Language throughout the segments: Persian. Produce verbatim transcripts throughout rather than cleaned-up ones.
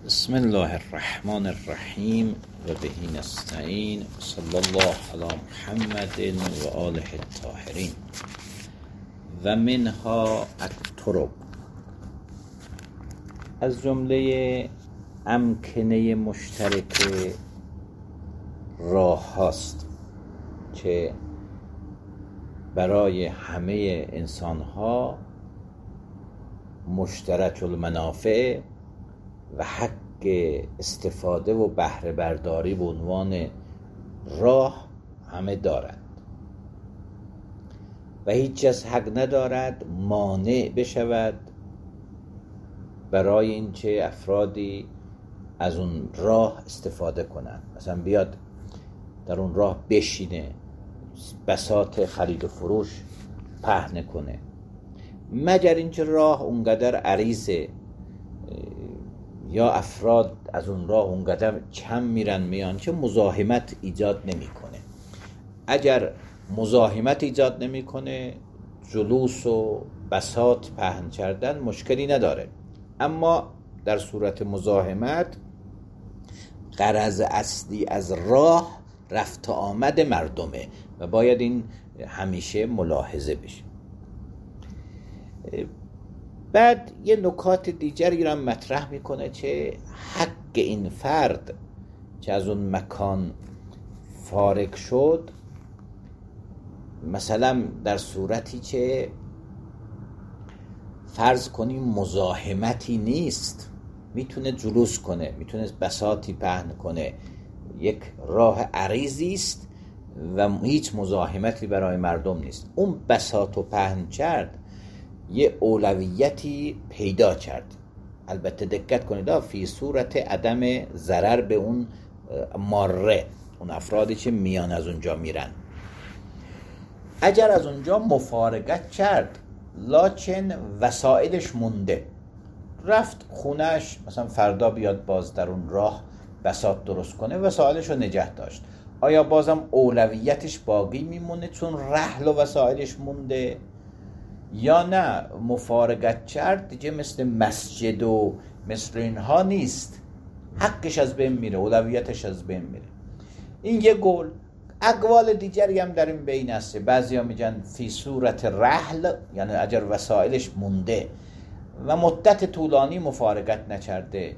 بسم الله الرحمن الرحیم و به نستعین صلی الله علی محمد و آله الطاهرین. و منها الطرق، از جمله امکنه مشترک راه هاست که برای همه انسان ها مشترک المنافع و حق استفاده و بهره برداری به عنوان راه همه دارند و هیچ کس حق ندارد مانع بشود برای اینکه افرادی از اون راه استفاده کنند. مثلا بیاد در اون راه بشینه، بساط خرید و فروش پهن کنه، مگر اینکه راه اونقدر عریضه یا افراد از اون راه اونقدر کم میرن میان که مزاحمت ایجاد نمیکنه. اگر مزاحمت ایجاد نمیکنه، جلوس و بساط پهن کردن مشکلی نداره. اما در صورت مزاحمت، غرض اصلی از راه رفت آمد مردمه و باید این همیشه ملاحظه بشه. بعد یه نکات دیگری را مطرح میکنه که حق این فرد که از اون مکان فارغ شد، مثلا در صورتی که فرض کنیم مزاحمتی نیست، میتونه جلوس کنه، میتونه بساطی پهن کنه، یک راه عریضی است و هیچ مزاحمتی برای مردم نیست، اون بساطو پهن کرد، یه اولویتی پیدا کرد. البته دقت کنید فی صورت عدم ضرر به اون ماره، اون افرادی که میان از اونجا میرن. اگر از اونجا مفارقت کرد لکن وسایلش مونده، رفت خونش، مثلا فردا بیاد باز در اون راه بساط درست کنه، وسایلش رو نگه داشت، آیا بازم اولویتش باقی میمونه چون رحل و وسایلش مونده؟ یا نه مفارقت کرد دیگه مثل مسجد و مثل اینها نیست، حقش از بین میره، اولویتش از بین میره. این یه قول. اقوال دیگری هم در این بین هست. بعضی ها میگن فی صورت رحل، یعنی اگر وسایلش مونده و مدت طولانی مفارقت نکرده،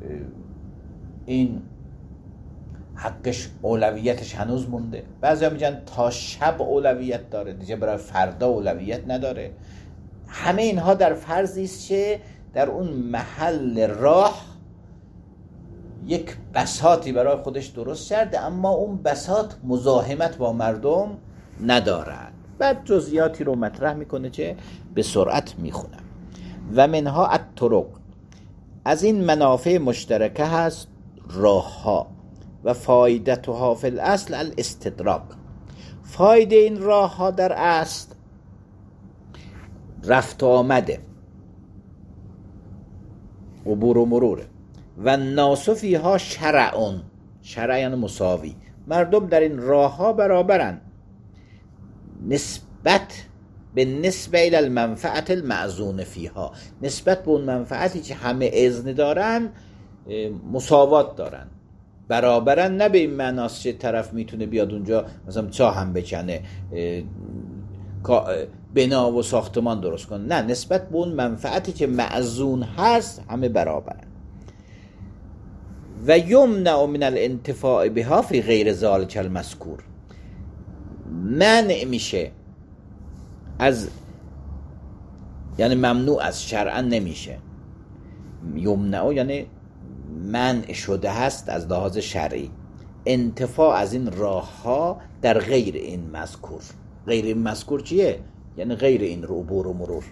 این حقش اولویتش هنوز مونده. بعضی ها میگن تا شب اولویت داره، دیگه برای فردا اولویت نداره. همه اینها در فرضی است که در اون محل راه یک بساطی برای خودش درست کرده، اما اون بساط مزاحمت با مردم ندارد. بعد جزئیاتی رو مطرح میکنه که به سرعت میخونم. و منها الطرق، از این منافع مشترکه هست راه ها و فایدتها فی الاصل الاستدراک. فایده این راه ها در اصل رفت و آمده، عبور و مروره. و الناس فیها شرعون، شرع یعنی مساوی، مردم در این راه ها برابرن نسبت به نسبت الی المنفعت المأذون فیها، نسبت به اون منفعتی که همه اذن دارن مساوات دارن، برابرن. نه به این معناست که طرف میتونه بیاد اونجا مثلا چاه هم بکنه، بنا و ساختمان درست کنه، نه، نسبت به اون منفعتی که معزون هست همه برابرن. و یمنع من الانتفاع بها فی غیر ذلک المذکور، منع میشه از، یعنی ممنوع از، شرعا نمیشه. یمنع یعنی منع شده هست از لحاظ شرعی انتفاع از این راه ها در غیر این مذکور. غیر این مذکور چیه؟ یعنی غیر این رو عبور و مرور.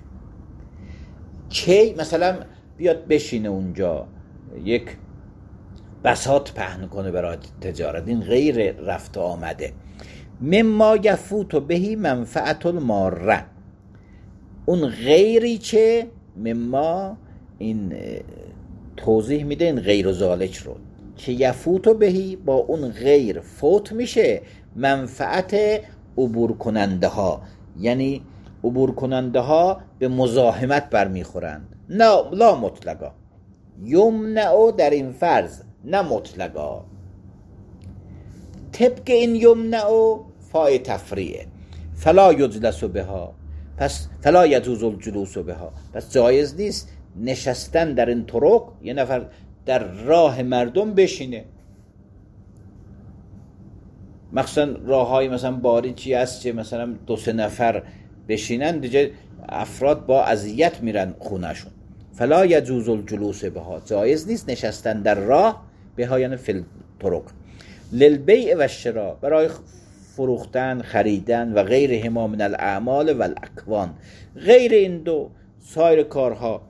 کی مثلا بیاد بشینه اونجا یک بساط پهن کنه برای تجارت، این غیر رفت آمده. مما یفوت بهی منفعت الماره، اون غیری که مما این توضیح میده این غیر و ذالک رو که یفوت بهی با اون غیر فوت میشه منفعت عبور کننده ها، یعنی عبور کننده ها به مزاحمت برمیخورند، نه لا مطلقا، یمنع در این فرض نه مطلقا. طبق این یمنع فای تفریعه، فلا یجلس بها، پس فلا یجوز الجلوس بها، پس جایز نیست نشستن در این طرق، یه نفر در راه مردم بشینه. مخصوصا راه های مثلا باریکی هست که مثلا دو سه نفر بشینن دیگه افراد با اذیت میرن خونهشون. فلا یجوز الجلوس بها، جایز نیست نشستن در راه، بها یعنی فی الطرق. للبیع و الشراء، برای فروختن، خریدن و غیرهما من الاعمال و الاکوان، غیر این دو سایر کارها،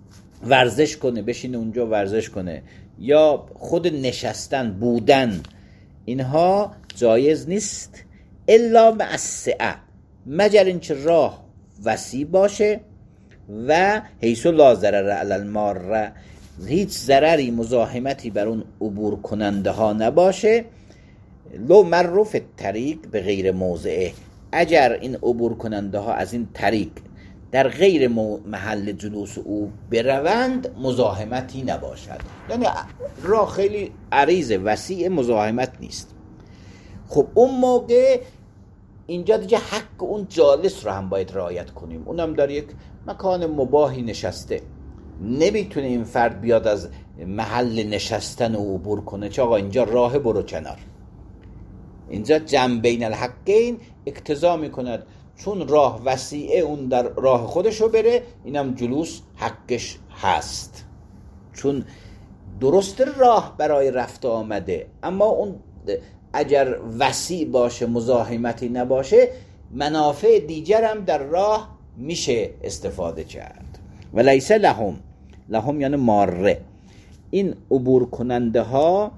ورزش کنه بشینه اونجا ورزش کنه، یا خود نشستن بودن، اینها جایز نیست الا مع السعه، مگر اینکه راه وسیع باشه و حیث لا ضرر علی الماره، هیچ ضرری مزاحمتی بر اون عبور کننده ها نباشه. لو مر فی الطریق به غیر موضعه، اگر این عبور کننده ها از این طریق در غیر محل جلوس او بروند مزاحمتی نباشد، یعنی راه خیلی عریض وسیع، مزاحمت نیست. خب اون موقع اینجا دیگه حق اون جالس رو هم باید رعایت کنیم، اونم در یک مکان مباحی نشسته، نمیتونه این فرد بیاد از محل نشستن و عبور کنه چه آقا اینجا راه برو کنار. اینجا جمع بین الحقین اقتضا میکند چون راه وسیعه اون در راه خودشو بره، اینم جلوس حقش هست، چون درست راه برای رفت آمده، اما اون اگر وسیع باشه مزاحمتی نباشه منافع دیگر هم در راه میشه استفاده کرد. و لیس لهم، لهم یعنی ماره، این عبور کننده ها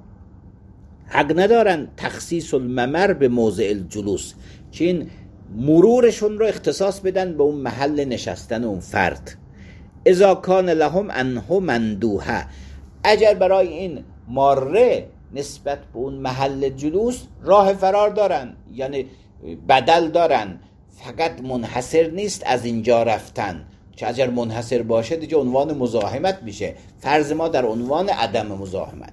حق ندارن تخصیص الممر به موضع الجلوس، که این مرورشون رو اختصاص بدن به اون محل نشستن اون فرد. اذا کان لهم انه مندوحه، اگر برای این ماره نسبت به اون محل جلوس راه فرار دارن، یعنی بدل دارن، فقط منحصر نیست از اینجا رفتن، چه اگر منحصر باشه دیگه عنوان مزاحمت میشه، فرض ما در عنوان عدم مزاحمته.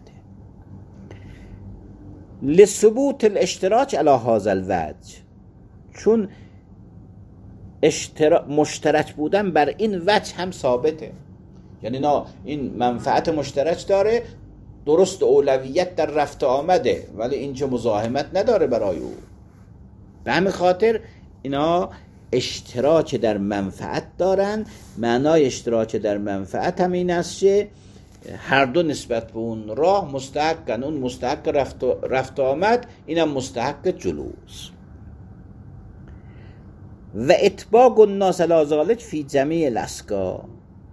لثبوت الاشتراک علی هذا الوجه، چون اشترا... مشترک بودن بر این وجه هم ثابته، یعنی نه این منفعت مشترک داره، درست اولویت در رفت آمده، ولی اینجا مزاحمت نداره برای او. به همین خاطر اینا اشتراک در منفعت دارن. معنای اشتراک در منفعت هم این است که هر دو نسبت به اون راه مستحقن، اون مستحق رفت, رفت آمد، اینم مستحق جلوس. و اتباق الناس علی ذلک فی جمیع الاسکا،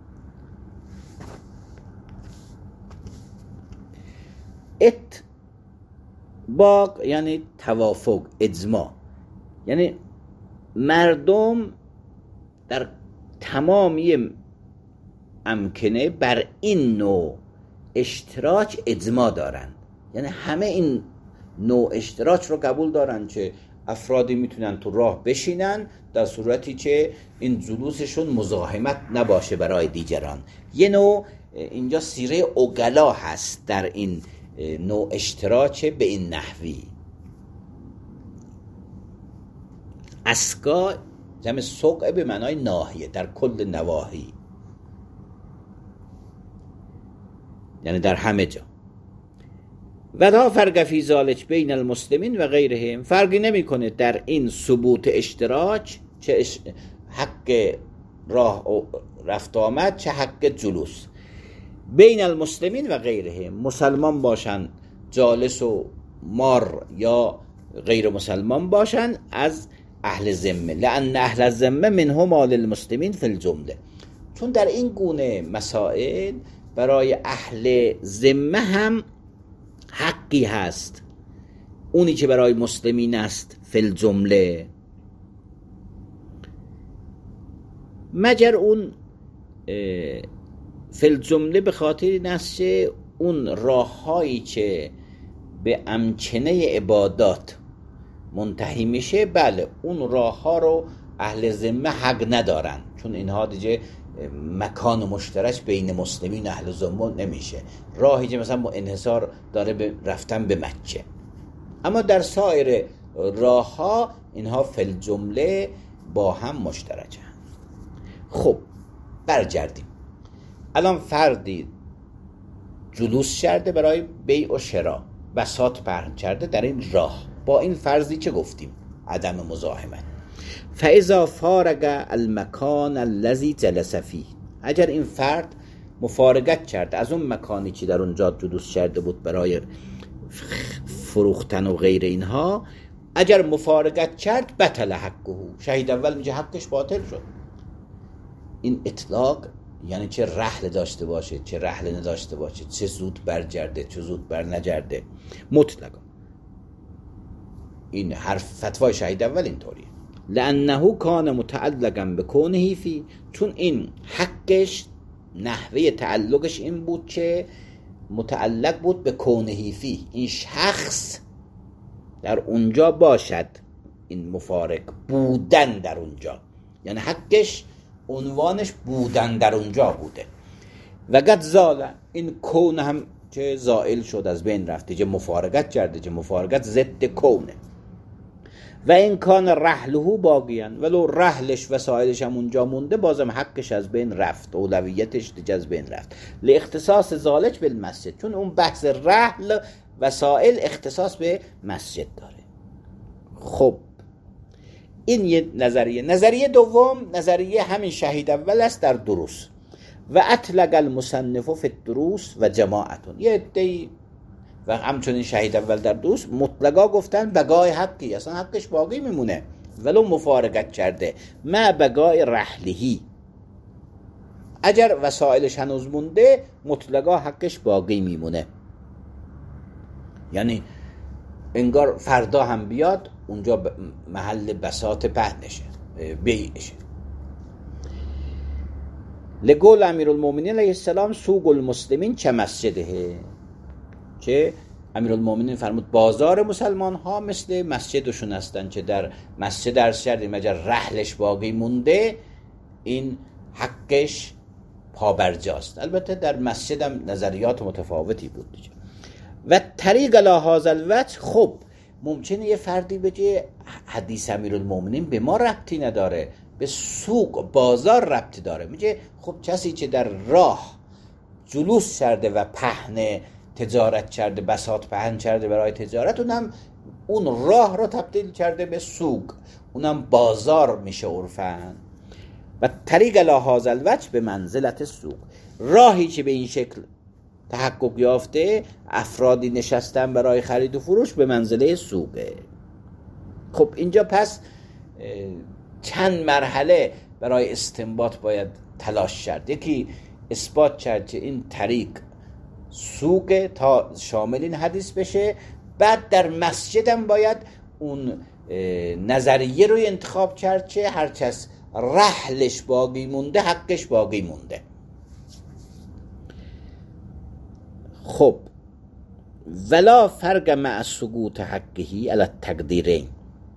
اتباق یعنی توافق، اجماع، یعنی مردم در تمامی امکنه بر این نوع اشتراک اجماع دارن، یعنی همه این نوع اشتراک رو قبول دارن که افرادی میتونن تو راه بشینن در صورتی که این جلوسشون مزاحمت نباشه برای دیگران. یه نوع اینجا سیره عقلا هست در این نوع اشتراک به این نحوی. اسکا جمع سقع به معنای ناحیه، در کل نواحی، یعنی در همه جا. و لا فرق فی ذلک بین المسلمین و غیرهم، فرقی نمیکنه در این ثبوت اشتراک، چه حق راه رفت آمد چه حق جلوس، بین المسلمین و غیرهم، مسلمان باشن جالس و مار یا غیر مسلمان باشن از اهل ذمه، لأن اهل الذمه منهم للمسلمین فی الجمله، چون در این گونه مسائل برای اهل ذمه هم حقی هست، اونی که برای مسلمین است فی الجمله، مگر اون فی الجمله به خاطر این است که اون راههایی که به امکنه عبادات منتهی میشه، بله اون راه ها رو اهل ذمه حق ندارن، چون اینها دیگه مکان مشترک بین مسلمین و اهل ذمه نمیشه. راهی که مثلا انحصار داره به رفتن به مکه، اما در سایر راه ها اینها فی جمله با هم مشترکن. خب برگردیم. الان فردی جلوس کرده برای بیع و شرا، بساط پهن کرده در این راه، با این فرضی که گفتیم عدم مزاحمت. فاذا فارق المکان الذی جلس فیه، اگر این فرد مفارقت کرد از اون مکانی که در اونجا جلوس کرده بود برای فروختن و غیر اینها، اگر مفارقت کرد بطل حقه، شهید اول میگه حقش باطل شد. این اطلاق یعنی چه رحل داشته باشه چه رحل نداشته باشه، چه زود برگرده چه زود بر نگرده، مطلقا این حرف فتوای شهید اول اینطوریه. لانه کان متعلقا بکونه فی، چون این حقش نحوه تعلقش این بود که متعلق بود به کونه فی، این شخص در اونجا باشد، این مفارق بودن در اونجا، یعنی حقش عنوانش بودن در اونجا بوده. و قد زال، این کون هم که زائل شد از بین رفته، که مفارقت کرده، که مفارقت ضد کونه. و این کان رحله باقیان، ولو رحلش و سایلش هم اونجا مونده، بازم حقش از بین رفت، اولویتش دیگه از بین رفت. لاختصاص ذالک بالمسجد، چون اون بحث رحل و سائل اختصاص به مسجد داره. خب این یه نظریه. نظریه دوم نظریه همین شهید اول است در دروس. و اطلق المصنف فی الدروس و جماعتون، یه عده‌ای و همچنین شهید اول در دروس مطلقا گفتن بقای حقی، اصلا حقش باقی میمونه ولو مفارقت کرده، ما بقای رحلهی، اگر وسایلش هنوز مونده مطلقا حقش باقی میمونه. یعنی انگار فردا هم بیاد اونجا محل بساط پهنشه بیعشه. لقول امیرالمومنین علیه السلام سوق المسلمین چه مسجده، که امیرالمومنین فرمود بازار مسلمان ها مثل مسجدشون هستن، که در مسجد درس کردیم اگر رحلش باقی مونده این حقش پابرجاست. البته در مسجد هم نظریات متفاوتی بود دیگه. و طریق لهذا الوجه، خب ممکنه یه فردی بگه حدیث امیرالمومنین به ما ربطی نداره، به سوق بازار ربطی داره. میگه خب کسی که در راه جلوس کرده و پهن تجارت کرده، بساط پهن کرده برای تجارت، اونم اون راه رو تبدیل کرده به سوق، اونم بازار میشه عرفاً. و طریق لهذا الوجه به منزلت سوق، راهی که به این شکل تحقق یافته، افرادی نشستن برای خرید و فروش، به منزله سوقه. خب اینجا پس چند مرحله برای استنباط باید تلاش کرد. یکی اثبات کرد که این طریق سوق تا شامل این حدیث بشه، بعد در مسجدم باید اون نظریه رو انتخاب کرد که هر کس رحلش باقی مونده حقش باقی مونده. خب ولا فرق مع سقوط حقه علی التقدیرین.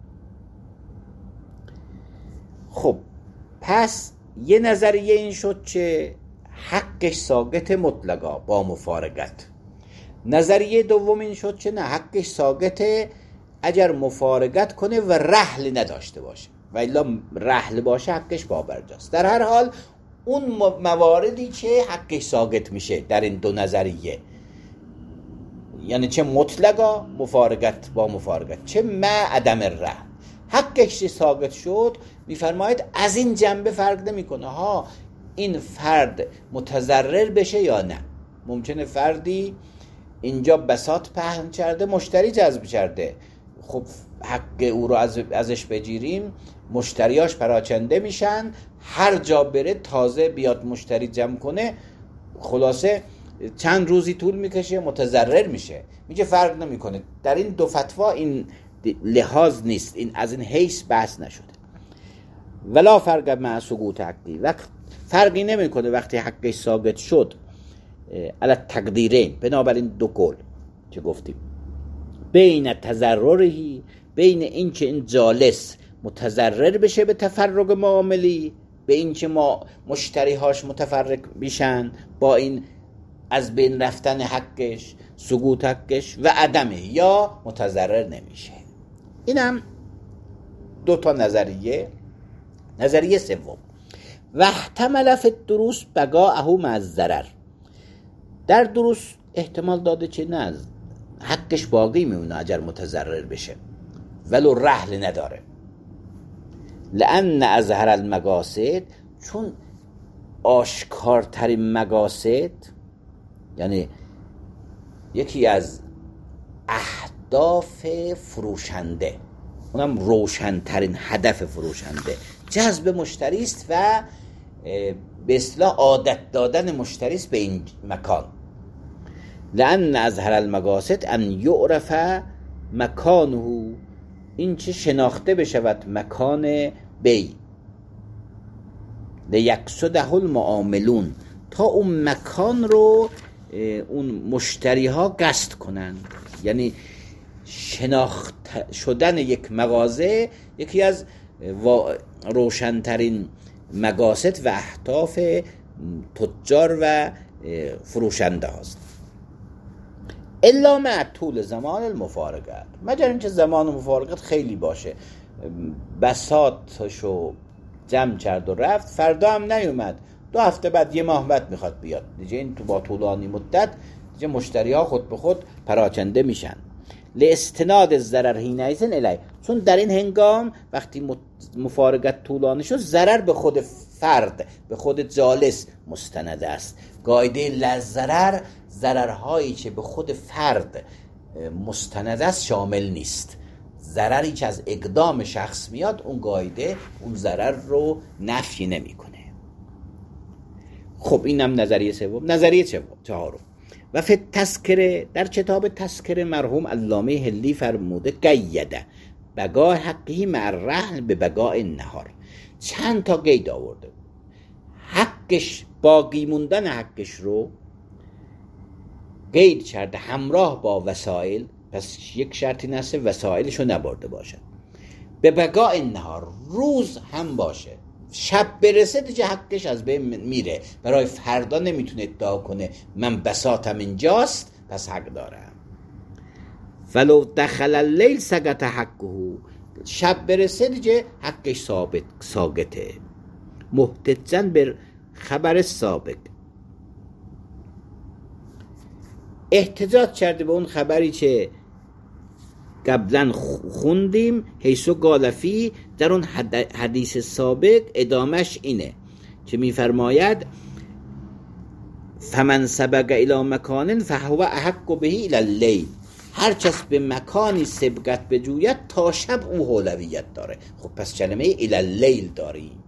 خب پس یه نظریه این شد که حقش ساقط مطلقا با مفارقت. نظریه دوم این شد که نه، حقش ساقطه اگر مفارقت کنه و رحل نداشته باشه، و الا رحل باشه حقش بابرجاست. در هر حال اون مواردی که حقش ساقط میشه در این دو نظریه، یعنی چه مطلقا مفارقت با مفارقت، چه مع عدم رحل، حقش ساقط شد، میفرماید از این جنبه فرق نمیکنه ها این فرد متضرر بشه یا نه. ممکنه فردی اینجا بساط پهن کرده، مشتری جذب کرده، خب حق او رو از ازش بگیریم، مشتریاش پراکنده میشن، هر جا بره تازه بیاد مشتری جمع کنه، خلاصه چند روزی طول میکشه، متضرر میشه. میگه فرق نمیکنه. در این دو فتوا این لحاظ نیست، این از این حیث بحث نشده. ولا فرق مع سقوط حقی، وقت فرقی نمیکنه وقتی حقش ثابت شد علی التقدیرین، بنابراین دو قول که گفتیم، بین تضررهی، بین این که این جالس متضرر بشه به تفرق معاملی، به این که ما مشتریهاش متفرق بیشن، با این از بین رفتن حقش، سقوط حقش و عدمه، یا متضرر نمیشه. اینم دو تا نظریه. نظریه سوم، و احتمل فی الدروس بقاءه مع الضرر. در دروس احتمال داده چه نه حقش باقی میمونه اگر متضرر بشه، ولو رحل نداره. لأن اظهر المقاصد، چون آشکارترین مقاصد، یعنی یکی از اهداف فروشنده، اونم روشنترین هدف فروشنده، جذب مشتری است و به اصطلاح عادت دادن مشتری است به این مکان. لأن اظهر المقاصد ان یعرف مکانه، این چه شناخته بشود مکان بی، لیقصده المعاملون، تا اون مکان رو اون مشتری ها قصد کنن. یعنی شناخت شدن یک مغازه یکی از روشنترین مقاصد و اهداف تجار و فروشنده هاست. الا مع طول زمان المفارقت، مگر اینکه زمان مفارقت خیلی باشه، بساطشو جمع کرد و رفت، فردا هم نیومد، دو هفته بعد، یه ماه بعد میخواد بیاد، دیگه این تو با طولانی مدت دیگه مشتری ها خود به خود پراکنده میشن. لاستناد الضرر حینئذ الیه، چون در این هنگام وقتی مفارقت طولانی شد، ضرر به خود فرد، به خود جالس مستند است. قاعده للضرر، ضررهایی که به خود فرد مستند است شامل نیست. ضرری که از اقدام شخص میاد، اون قاعده اون ضرر رو نفی نمیکنه. خب اینم نظریه سوم. نظریه چهارم، و فی تذکره، در کتاب تذکره مرحوم علامه هلی فرموده قیده بقاء حقی مع الرهن به بقاء النهار. چند تا قید آورده، حقش، باقی موندن حقش رو قید کرده همراه با وسایل، پس یک شرطی نسه وسایلش رو نبرده باشه. به بقاء النهار، روز هم باشه، شب برسه دیگه حقش از بین میره، برای فردا نمیتونه ادعا کنه من بساطم اینجاست پس حق دارم. ولو دخل اللیل سقط حقه، شب برسه دیگه حقش ثابت ساقطه. محتجاً بر خبر سابق، احتجاج کرده به اون خبری که قبلا خوندیم، حیثو قالفی، در اون حدیث سابق ادامش اینه که میفرماید فمن سبق الی مکان فهو احق به الی اللیل، هر کس به مکانی سبقت بجوید تا شب او اولویت داره. خب پس کلمه الی اللیل داریم.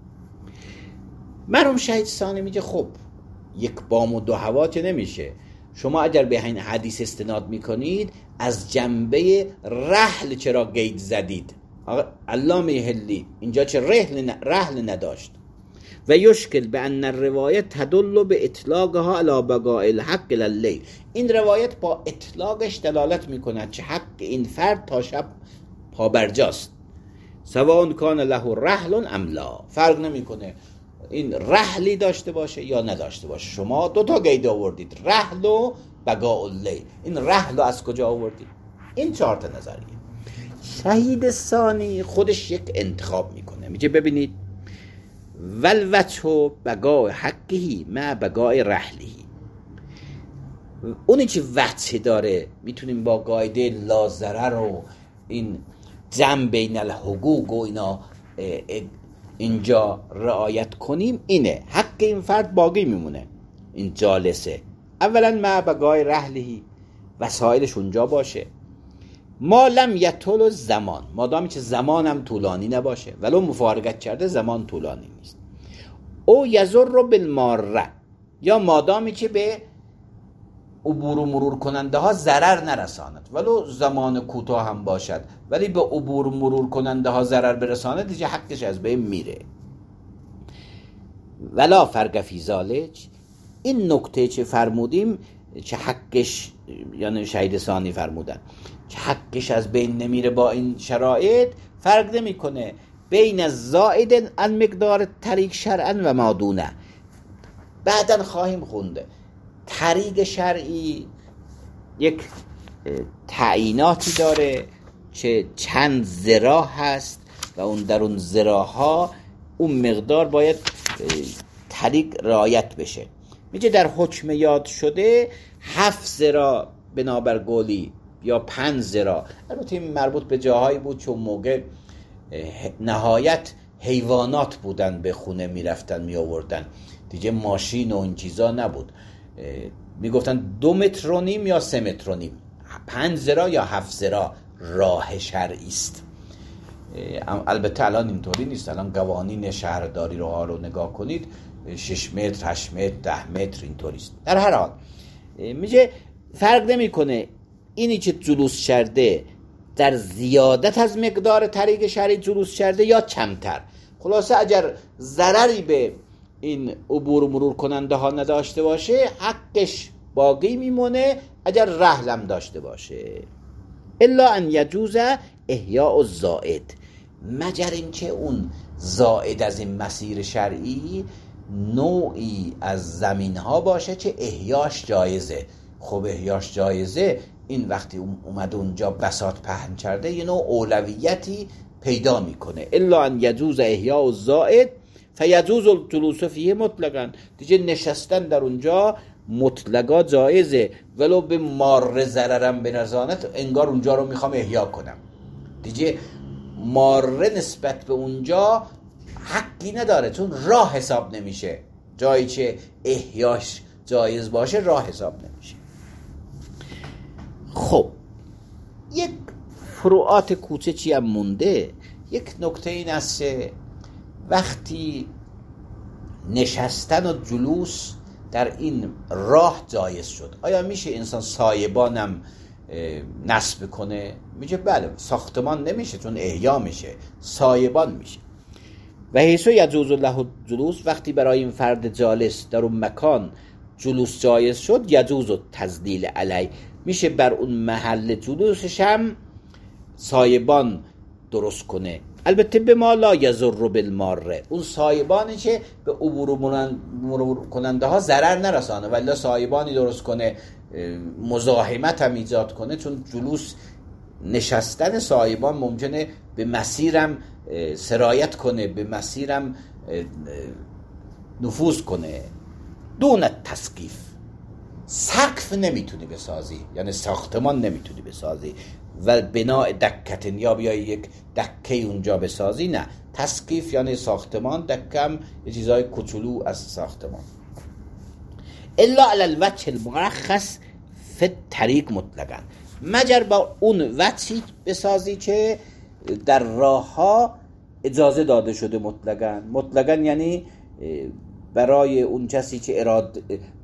مرحوم شهید ثانی میگه خب یک بام و دو هوا که نمیشه، شما اگر به این حدیث استناد میکنید از جنبه رحل چرا قید زدید؟ علامه هلی اینجا چه رحل, رحل نداشت. و یشکل به ان الروایت تدل به اطلاقها علی بقاء الحق اللیل، این روایت با اطلاقش دلالت میکند که حق این فرد تا شب پابرجاست. سواء کان له رحل ام لا، فرق نمیکنه این رحلی داشته باشه یا نداشته باشه. شما دو تا قید آوردید، رحل و بقاء اللیل. این رحل از کجا آوردید؟ این چهار تا نظریه. شهید ثانی خودش یک انتخاب میکنه، میگه ببینید ولوجه بقاء حقه مع بقاء رحله، اونی که وجه داره میتونیم با قاعده لا ضرر و این جمع بین الحقوق و اینا اینجا رعایت کنیم. اینه حق این فرد باقی میمونه، این جالسه. اولا مع بقاء رحله، وسایلش اونجا باشه. ما لم یطول زمان، مادامی که زمان هم طولانی نباشه، ولو مفارقت کرده زمان طولانی نیست. او یضر بالماره، یا مادامی که به عبور و مرور کننده ها ضرر نرساند، ولو زمان کوتاه هم باشد، ولی به عبور و مرور کننده ها ضرر برساند دیگه حقش از بین میره. ولا فرق فی ذالک، این نکته چه فرمودیم که حقش، یعنی شهید ثانی فرمودن که حقش از بین نمیره با این شرایط، فرق نمیکنه بین الزائد عن مقدار طریق شرعا و ما دونه. بعدن خواهیم خونده طریق شرعی یک تعییناتی داره که چند ذراع هست و اون در اون ذراع ها اون مقدار باید طریق رعایت بشه. میگه در حکم یاد شده هفت ذراع بنابر قولی یا پنج ذراع. البته این مربوط به جاهایی بود چون موقع نهایت حیوانات بودن به خونه میرفتن می آوردن دیگه ماشین و این چیزا نبود. میگفتن دو متر و نیم یا سه متر و نیم، پنج ذراع یا هفت ذراع راه شرعی است. البته الان اینطوری نیست. الان قوانین شهرداری رو ها رو نگاه کنید شش متر، هشت متر، ده متر اینطوری است. در هر حال میگه فرق نمیکنه اینی که جلوس کرده در زیادت از مقدار طریق شرعی جلوس کرده یا کمتر. خلاصه اگر ضرری به این عبور و مرور کننده ها نداشته باشه حقش باقی میمونه اگر رحلم داشته باشه. الا ان یجوز احیاء الزائد، مگر اینکه اون زائد از این مسیر شرعی نوعی از زمین ها باشه که احیاش جایزه. خب احیاش جایزه، این وقتی اومده اونجا بساط پهن کرده یه نوع اولویتی پیدا میکنه. الا ان یجوز احیاء الزائد فیجوز الجلوس فیه مطلقاً، دیگه نشستن در اونجا مطلقا جایزه، ولو به ماره ضررم بنرساند انگار اونجا رو میخوام احیا کنم. دیگه ماره نسبت به اونجا حقی نداره چون راه حساب نمیشه. جایی که احیاش جایز باشه راه حساب نمیشه. خب یک فروعات کوچکی هم مونده. یک نکته این است که وقتی نشستن و جلوس در این راه جایز شد، آیا میشه انسان سایبانم نصب کنه؟ میگه بله، ساختمان نمیشه چون احیا میشه، سایبان میشه. و حیث یجوز له جلوس، وقتی برای این فرد جالس در اون مکان جلوس جایز شد، یجوز تذلیل علی، میشه بر اون محل جلوسش هم سایبان درست کنه. البته به ما لا یضر بالماره، اون سایبانی که به عبور و مرور کننده ها ضرر نرسانه، ولی سایبانی درست کنه مزاحمت هم ایجاد کنه، چون جلوس نشستن سایبان ممکنه به مسیرم سرایت کنه، به مسیرم نفوذ کنه. دون تسقیف، سقف نمیتونی بسازی، یعنی ساختمان نمیتونی بسازی و بناء دکتن یا بیای یک دکه اونجا بسازی، نه. تسقیف یعنی ساختمان، دکم یه چیزای کوچولو از ساختمان. الا علی الوجه المرخص فی الطریق مطلقاً، مگر با اون وجهی بسازی که در راه ها اجازه داده شده مطلقاً. مطلقاً یعنی برای اون کسی که اراده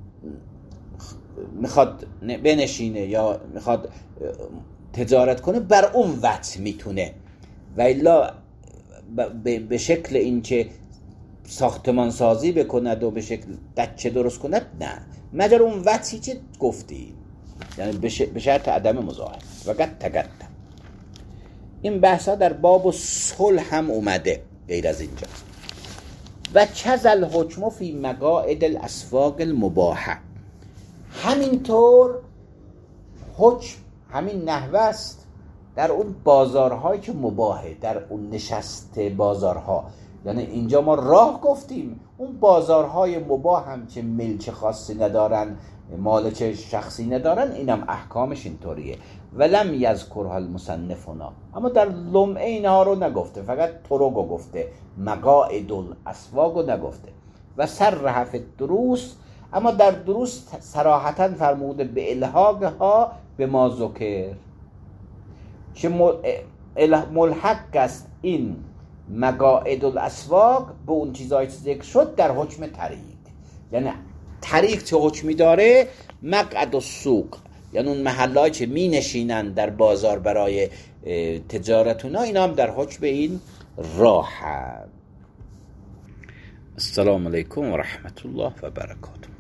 میخواد بنشینه یا میخواد تجارت کنه بر اون وجه میتونه، و الا به شکل این که ساختمان سازی بکند و به شکل دکه درست کند نه، مگر اون وجهی که گفتی، یعنی به شرط عدم مزاحمت. وقت تقدم این بحثا در باب صلح هم اومده غیر از اینجا. و کذل حکم فی مقاعد الاسواق المباحه، همینطور حکم همین نحوه است در اون بازارهایی که مباحه، در اون نشست بازارها. یعنی اینجا ما راه گفتیم، اون بازارهای مباح هم که ملک خاصی ندارن، مالک شخصی ندارن، اینم احکامش اینطوریه. ولم یذکرها المصنف هنا، اما در لمعه اینها رو نگفته، فقط طرقو گفته، مقاعد الاسواقو نگفته. و صرح فی الدروس، اما در دروس صراحتاً فرموده به الحاقها به ما ذکر، که ملحق است این مقاعد الاسواق به اون چیزایی که ذکر شد در حکم طریق. یعنی طریق چه حکمی داره؟ مقعد السوق، یعنی اون محلهایی که می نشینن در بازار برای تجارتونا، اینا هم در حکم این راه. السلام علیکم و رحمت الله و برکاته.